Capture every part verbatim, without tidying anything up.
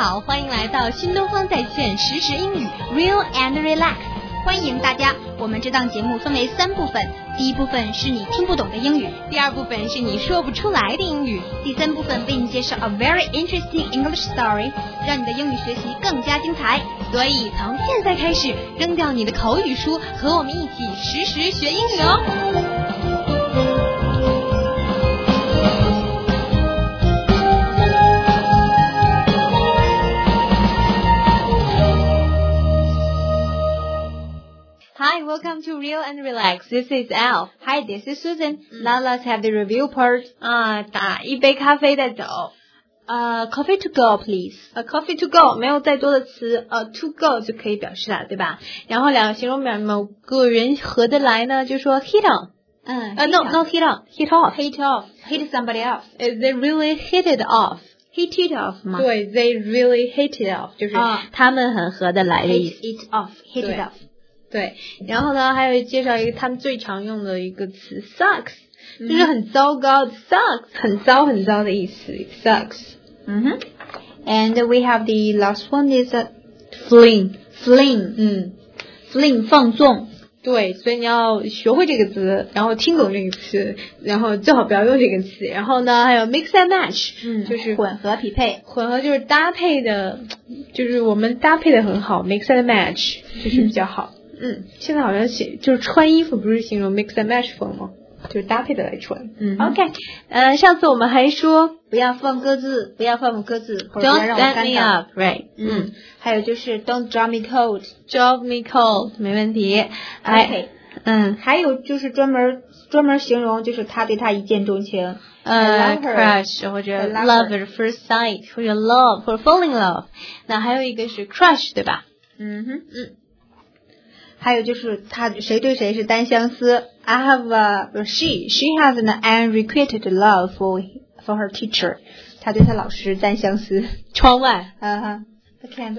好，欢迎来到新东方在线实时英语 Real and Relax。欢迎大家，我们这档节目分为三部分，第一部分是你听不懂的英语，第二部分是你说不出来的英语，第三部分为你介绍 a very interesting English story， 让你的英语学习更加精彩。所以从现在开始，扔掉你的口语书，和我们一起实时学英语哦。Hi, welcome to Real and Relax. This is Al. Hi, this is Susan. Mm. Now let's have the review part. 啊，打一杯咖啡再走。 呃、uh, coffee to go, please. 呃、uh, coffee to go 没有再多的词，呃、uh, to go 就可以表示了，对吧？然后两个形容表某个人合得来呢，就说 hit on。 嗯， 呃、uh, ，no no hit on, hit off, hit off, hit somebody else. They really hit it off.Hit it off 吗？ 对 ，they really hit it off， 就是他们很合得来的意思。 Hit it off, hit it off。 对，然后呢，还有介绍一个他们最常用的一个词 sucks，、嗯、就是很糟糕 ，sucks 很糟很糟的意思 ，sucks。 嗯哼 ，and we have the last one is a fling fling， 嗯 ，fling 放纵。 对，所以你要学会这个词，然后听懂这个词，然后最好不要用这个词。然后呢，还有 mix and match， 嗯， 就是混合匹配， 混合就是搭配的，就是我们搭配的很好 ，mix and match 就是比较好。嗯，现在好像写就是穿衣服不是形容 mix and match 风吗？就是搭配的来穿。 嗯 ，OK， 呃，上次我们还说不要放鸽子，不要放鸽子，或者不 Don't 要让我 stand 尴 me 尬。 up，right？ 嗯，还有就是 Don't drive me cold，drive me cold， 没问题。 OK， 嗯， 还有就是专门专门形容就是他对他一见钟情， 呃 ，crush 或者 love at first sight， 或者 love 或者 fall in love。那还有一个是 crush， 对吧？ 嗯哼，嗯。还有就是他谁对谁是单相思 I have a she she has an unrequited love for for her teacher 他对他老师单相思窗外啊哈 the candle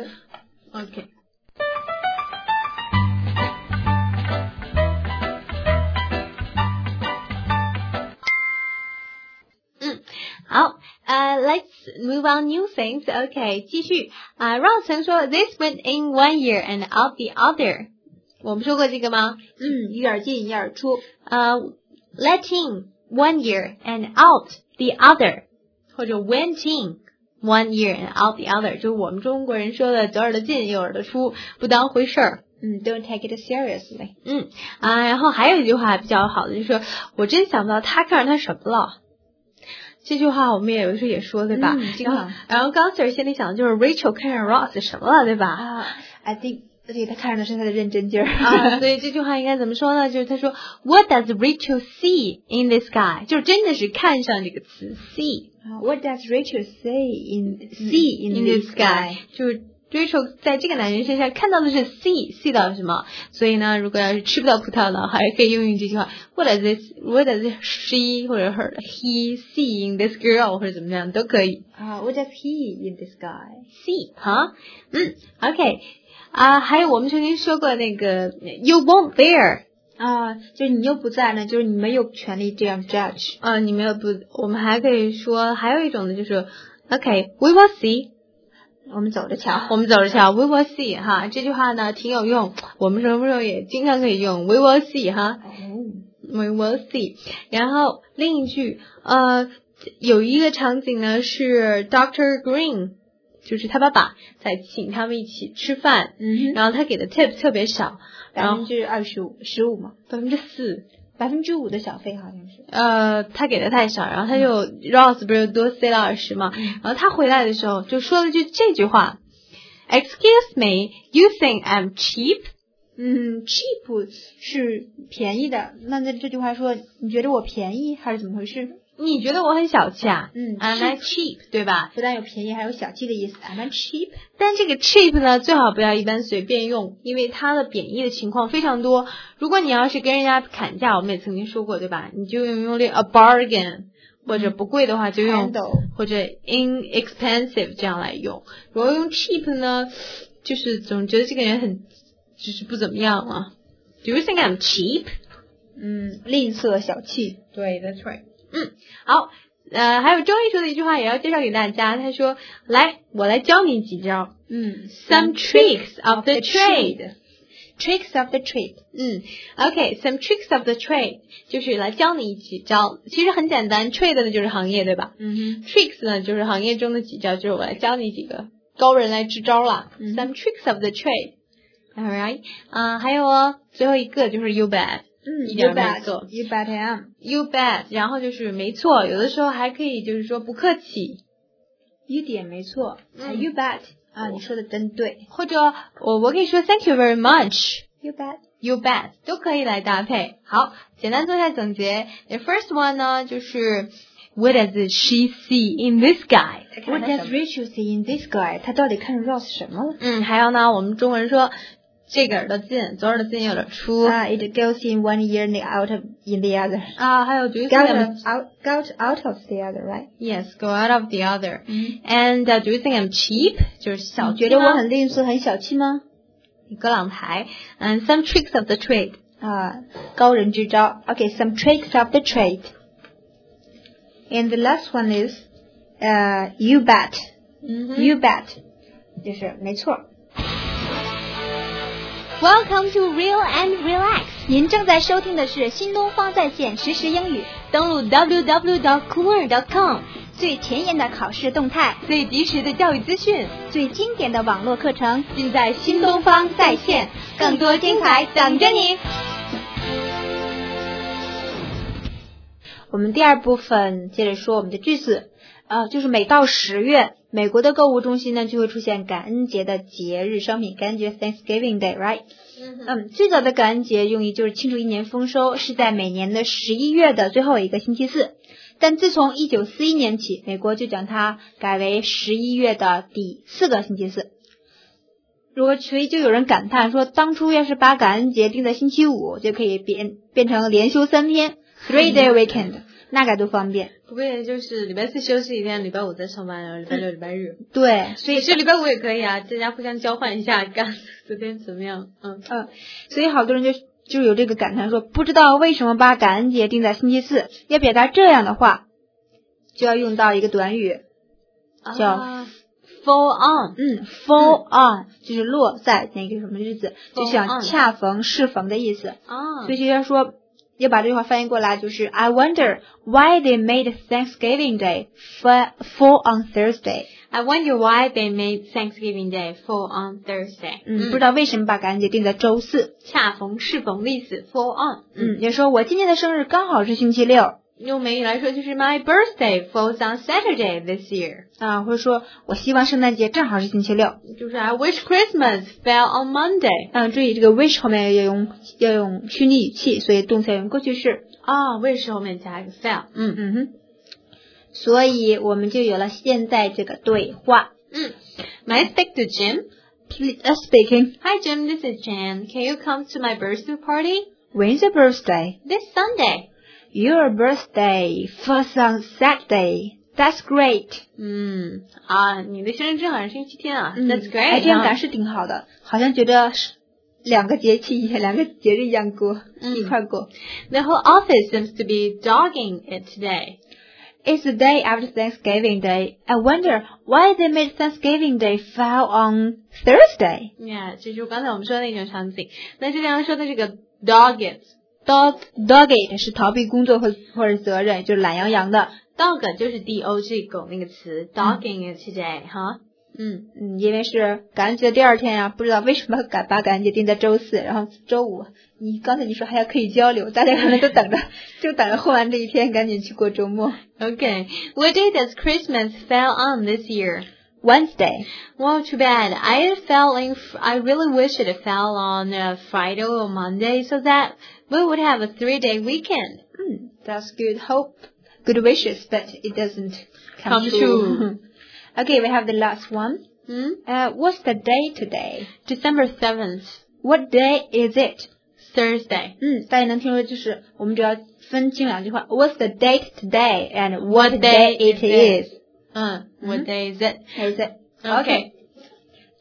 OK 嗯好呃、uh, let's move on new things OK 继续啊、uh, Ross 曾说 this went in one ear and out the other我们说过这个吗？ 嗯，一耳进一耳出。 呃、uh, ，let in one ear and out the other， 或者 went in one ear and out the other， 就是我们中国人说的左耳朵进右耳朵出，不当回事儿。 嗯 ，Don't take it seriously。 嗯啊，然后还有一句话比较好的，就是我真想不到他看上他什么了。这句话我们也有的时候也说，对吧？ 嗯，经常。 然后刚 Sir 心里想的就是 Rachel 看上 Ross 什么了，对吧？ 啊 ，I think。对，他看上的是他的认真劲儿啊，所以这句话应该怎么说呢？就是他说 What does Rachel see in this guy？ 就是真的是看上这个词 see。What does Rachel say in see in, in this guy？ 就是 Rachel 在这个男人身上看到的是 see see 到什么？所以呢，如果要是吃不到葡萄呢，还可以用用这句话 What does this What does she 或者 her he see in this girl 或者怎么样都可以啊。Uh, What does he in this guy see？ 哈，嗯 ，OK。啊，还有我们曾经说过那个 you won't there 啊，就是你又不在呢，就是你没有权利这样 judge 啊，你没有不，我们还可以说还有一种呢，就是 OK we will see， 我们走着瞧， 我们走着瞧 we will see 哈，这句话呢挺有用，我们什么时候也经常可以用 we will see 哈、oh. we will see， 然后另一句呃有一个场景呢是 Doctor Green。就是他爸爸在请他们一起吃饭， 嗯， 然后他给的 tip 特别少， 百分之二十五，十五吗？ 百分之四， 百分之五的小费好像是。 呃，他给的太少，然后他就、嗯、Ross 不是多塞了二十吗、嗯？然后他回来的时候就说了句这句话 ，Excuse me, you think I'm cheap？ 嗯 ，cheap 是便宜的，那这这句话说你觉得我便宜还是怎么回事？ 你觉得我很小气啊？ 嗯 ，I'm not cheap， 对吧？ 不但有便宜，还有小气的意思。I'm not cheap， 但这个 cheap 呢，最好不要一般随便用，因为它的贬义的情况非常多。如果你要是跟人家砍价，我们也曾经说过，对吧？你就用用这 a bargain， 或者不贵的话就用、 嗯、 或者 inexpensive 这样来用。如果用 cheap 呢，就是总觉得这个人很就是不怎么样啊。Do you think I'm cheap？ 嗯，吝啬小气。 对 ，That's right。嗯，好， 呃，还有周一说的一句话也要介绍给大家，他说来我来教你几招， 嗯 some tricks of the trade tricks of the trade 嗯 OK some tricks of the trade 就是来教你几招，其实很简单 trade 呢就是行业对吧， 嗯哼 tricks 呢就是行业中的几招，就是我来教你几个高人来支招了、嗯、some tricks of the trade alright 啊、呃，还有哦最后一个就是 you bet 嗯 you bet you bet I am you bet 然后就是没错，有的时候还可以就是说不客气， 一点没错、 嗯、 you bet 啊，你说的真对， 或者我我可以说 thank you very much you bet you bet 都可以来搭配。好，简单做一下总结。The first one 呢就是 What does she see in this guy? What does Rachel see in this guy? 他到底看中 Ross 什么了？ 嗯，还有呢，我们中文说这个耳朵进，左耳朵进右耳朵出。 啊、uh, ，It goes in one ear and out of in the other. 啊，还有 Do you think I'm out out out of the other, right? Yes, go out of the other. 嗯 And、uh, do you think I'm cheap? 就是小气吗？ 觉得我很吝啬、很小气吗？ 葛朗台。And some tricks of the trade. 啊，高人之招。Okay, some tricks of the trade. And the last one is, uh, you bet. Mm-hmm. You bet. 就是没错。 Welcome to Real and Relax。您正在收听的是新东方在线实时英语。登录 double-u double-u double-u dot coollearn dot com， 最前沿的考试动态， 最及时的教育资讯， 最经典的网络课程， 尽在新东方在线。 更多精彩等着你。 我们第二部分接着说我们的句子，呃，就是每到十月，美国的购物中心呢就会出现感恩节的节日商品，感恩节 Thanksgiving Day, right？ 嗯，最早的感恩节用意就是庆祝一年丰收，是在每年的十一月的最后一个星期四。但自从一九四一年起，美国就将它改为十一月的第四个星期四。如果所以就有人感叹说，当初要是把感恩节定在星期五，就可以变变成连休三天 ，three day weekend， 那该多方便。 不过也就是礼拜四休息一天，礼拜五再上班，然后礼拜六、礼拜日。 对，所以是礼拜五也可以啊，大家互相交换一下，干昨天怎么样？嗯嗯，所以好多人就就有这个感叹说，不知道为什么把感恩节定在星期四。要表达这样的话，就要用到一个短语，叫、 啊、fall on。 嗯 ，fall on、嗯、就是落在那个什么日子，就像恰逢适逢的意思。 啊， 所以就要说。要把这句话翻译过来就是 I wonder why they made Thanksgiving Day fall on Thursday. I wonder why they made Thanksgiving Day fall on Thursday. 嗯，不知道为什么把感恩节定在周四。 恰逢适逢的意思 fall on。 嗯，也说我今年的生日刚好是星期六。 用美语来说就是 My birthday falls on Saturday this year. 啊，或者说我希望圣诞节正好是星期六。 就是 I wish Christmas fell on Monday. 嗯，注意这个 wish 后面要用要用虚拟语气，所以动词要用过去式。 啊 ，wish 后面加一个 fell。 嗯嗯哼。所以我们就有了现在这个对话。 嗯 ，May I speak to Jim? Please, uh, speaking. Hi Jim, this is Jan. Can you come to my birthday party? When's your birthday? This Sunday. Your birthday falls on Saturday. That's great. 嗯啊，你的生日正好是星期天啊。 嗯、 That's great. 哎，这样感是挺好的，好像觉得是两个节气、两个节日一样过， 嗯、 一块过。 The whole office seems to be dogging it today. It's the day after Thanksgiving Day. I wonder why they made Thanksgiving Day fall on Thursday. Yeah, 这就是刚才我们说的那种场景。那这地方说的这个 dog it。Dog, dog it 是逃避工作或或者责任，就是懒洋洋的。 Dog 就是 D O G 狗那个词、嗯、，dogging it today 哈。 嗯嗯，因为是感恩节的第二天呀、啊，不知道为什么敢把感恩节定在周四，然后周五，你刚才你说还要可以交流，大家可能都等着，就等着混完这一天，赶紧去过周末。 Okay, what day does Christmas fall on this year? Wednesday. Well, too bad. I fell in. I really wish it fell on uh, Friday or Monday, so that we would have a three-day weekend. Mm, that's good hope, good wishes, but it doesn't come, come true. true. Okay, we have the last one. Hmm? Uh, what's the day today? December seventh. What day is it? Thursday. 嗯，大家能听说就是我们只要分清两句话。What's the date today and what day it is? 嗯 ，What day is it? Is it? Okay.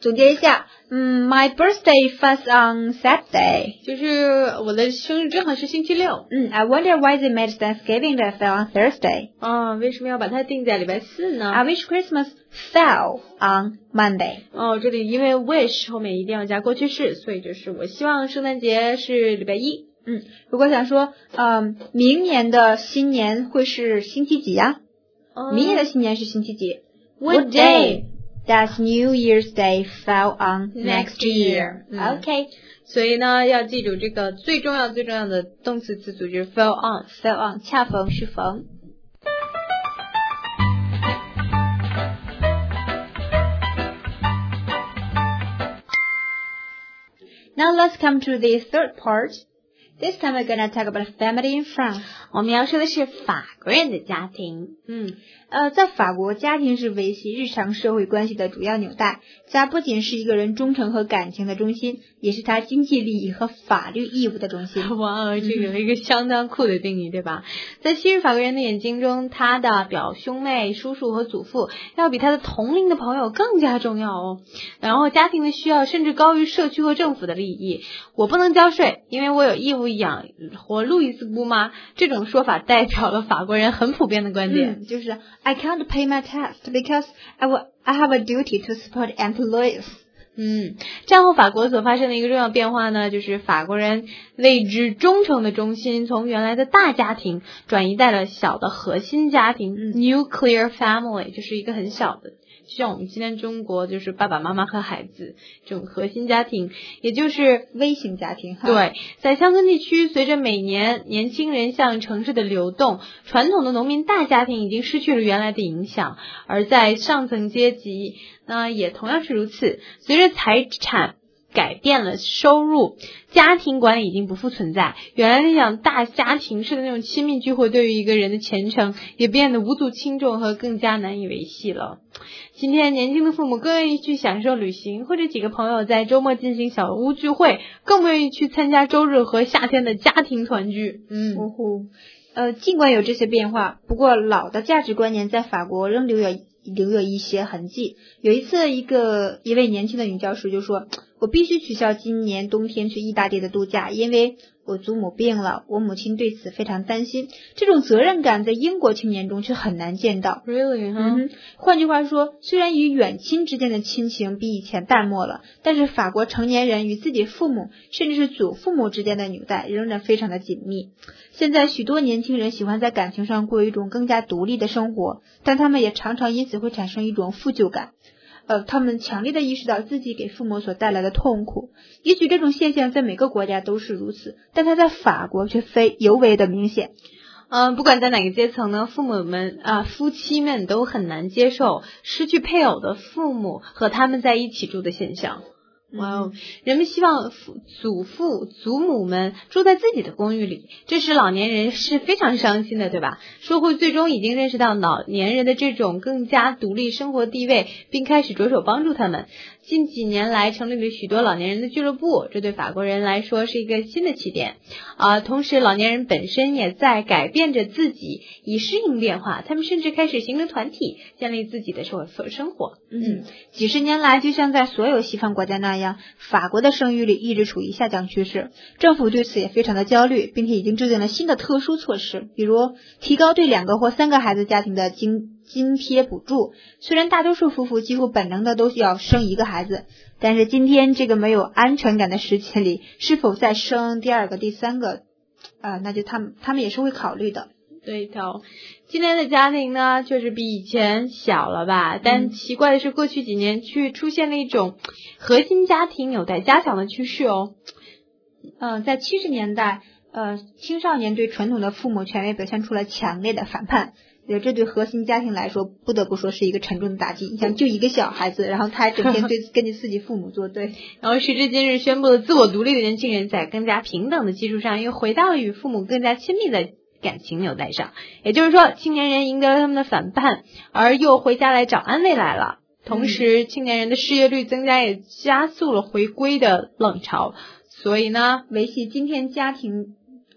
总结一下，嗯 ，My birthday falls on Saturday， 就是我的生日正好是星期六。 嗯 ，I wonder why they made Thanksgiving that fell on Thursday。 啊，为什么要把它定在礼拜四呢 ？I wish Christmas fell on Monday。 哦，这里因为 wish 后面一定要加过去式，所以就是我希望圣诞节是礼拜一。 嗯，如果想说，嗯，明年的新年会是星期几呀？嗯、明年的新年是星期几 ？What day does New Year's Day fall on next year？ 嗯、 OK， 所以呢，要记住这个最重要最重要的动词词组就是 fell on，fell on 恰逢是逢。Now let's come to the third part.This time we're gonna talk about family in France. 我们要说的是法国人的家庭。 嗯，呃，在法国，家庭是维系日常社会关系的主要纽带。家不仅是一个人忠诚和感情的中心，也是他经济利益和法律义务的中心。 哇，这个有一个相当酷的定义，对吧？在昔日法国人的眼睛中，他的表兄妹、叔叔和祖父要比他的同龄的朋友更加重要哦。然后家庭的需要甚至高于社区和政府的利益。我不能交税，因为我有义务养活路易斯姑妈，这种说法代表了法国人很普遍的观点， 嗯、就是 I can't pay my tax because I will I have a duty to support Aunt Louise。 嗯，战后法国所发生的一个重要变化呢，就是法国人为之忠诚的中心从原来的大家庭转移到了小的核心家庭、嗯、nuclear family， 就是一个很小的。就像我们今天中国就是爸爸妈妈和孩子这种核心家庭，也就是微型家庭。 对，在乡村地区，随着每年年轻人向城市的流动，传统的农民大家庭已经失去了原来的影响，而在上层阶级那也同样是如此。随着财产改变了收入，家庭管理已经不复存在。原来那种大家庭式的那种亲密聚会，对于一个人的前程也变得无足轻重和更加难以维系了。今天年轻的父母更愿意去享受旅行，或者几个朋友在周末进行小屋聚会，更不愿意去参加周日和夏天的家庭团聚。嗯， 哦吼，呃，尽管有这些变化，不过老的价值观念在法国仍留有留有一些痕迹。有一次，一个一位年轻的女教师就说：“我必须取消今年冬天去意大利的度假，因为我祖母病了，我母亲对此非常担心。”这种责任感在英国青年中却很难见到。 Really, huh? 嗯，换句话说，虽然与远亲之间的亲情比以前淡漠了，但是法国成年人与自己父母甚至是祖父母之间的纽带仍然非常的紧密。现在许多年轻人喜欢在感情上过一种更加独立的生活，但他们也常常因此会产生一种负疚感。呃，他们强烈的意识到自己给父母所带来的痛苦。也许这种现象在每个国家都是如此，但它在法国却非尤为的明显。 嗯、呃，不管在哪个阶层呢，父母们啊、呃，夫妻们都很难接受失去配偶的父母和他们在一起住的现象。哇哦！人们希望祖父、祖母们住在自己的公寓里，这使老年人是非常伤心的，对吧？社会最终已经认识到老年人的这种更加独立生活地位，并开始着手帮助他们。近几年来成立了许多老年人的俱乐部，这对法国人来说是一个新的起点啊、呃。同时，老年人本身也在改变着自己，以适应变化。他们甚至开始形成团体，建立自己的生活生活。 嗯，几十年来，就像在所有西方国家那样，法国的生育率一直处于下降趋势。政府对此也非常的焦虑，并且已经制定了新的特殊措施，比如提高对两个或三个孩子家庭的津津贴补助。虽然大多数夫妇几乎本能的都要生一个孩子，但是今天这个没有安全感的时期里，是否再生第二个、第三个，啊、呃，那就他们他们也是会考虑的。 对头，今天的家庭呢，就是比以前小了吧？但奇怪的是，过去几年却出现了一种核心家庭有待加强的趋势哦。 嗯、呃，在七十年代，呃，青少年对传统的父母权威表现出了强烈的反叛。这对核心家庭来说，不得不说是一个沉重的打击。你想，就一个小孩子，然后他还整天对跟你自己父母作对。 然后时至今日，宣布了自我独立的年轻人，在更加平等的基础上，又回到了与父母更加亲密的感情纽带上。也就是说，青年人赢得了他们的反叛，而又回家来找安慰来了。同时，青年人的失业率增加也加速了回归的冷潮。所以呢， 维系今天家庭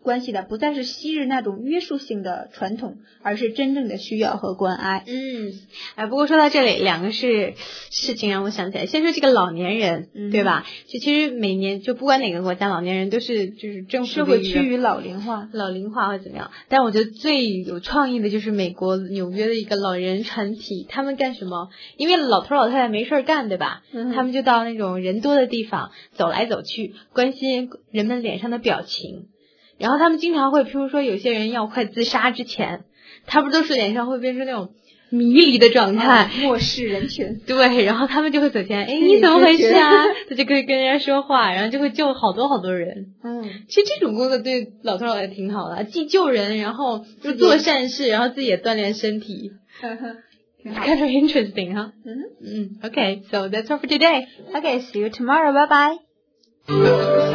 关系的不再是昔日那种约束性的传统，而是真正的需要和关爱。 嗯，哎，不过说到这里，两个是事情让我想起来。先说这个老年人， 嗯、 对吧？就其实每年就不管哪个国家，老年人都是就是政府社会趋于老龄化， 老龄化或怎么样。但我觉得最有创意的就是美国纽约的一个老人团体，他们干什么？因为老头老太太没事干，对吧？ 嗯、 他们就到那种人多的地方走来走去，关心人们脸上的表情。然后他们经常会，譬如说有些人要快自杀之前，他不都是脸上会变成那种迷离的状态， 哦、漠视人群。 对，然后他们就会走前，哎，你怎么回事啊？他就可以跟人家说话，然后就会救好多好多人。 嗯， 其实这种工作对老头老太太挺好的，既救人，然后就做善事，然后自己也锻炼身体。Kind of interesting, huh? 嗯嗯 Okay, so that's all for today. Okay, see you tomorrow. Bye bye.